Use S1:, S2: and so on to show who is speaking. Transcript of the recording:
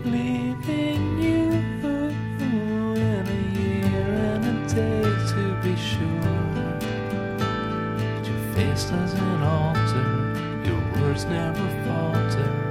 S1: leaving you in a year and a day to be sure. But your face doesn't alter, your words never falter.